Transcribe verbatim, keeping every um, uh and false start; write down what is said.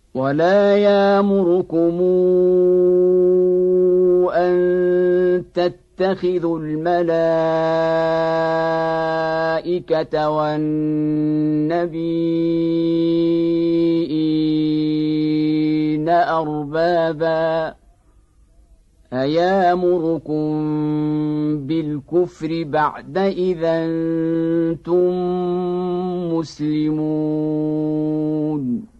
ولا يامركم أن تتخذوا الملائكة والنبيين أربابا أيامركم بالكفر بعد إذا أنتم مسلمون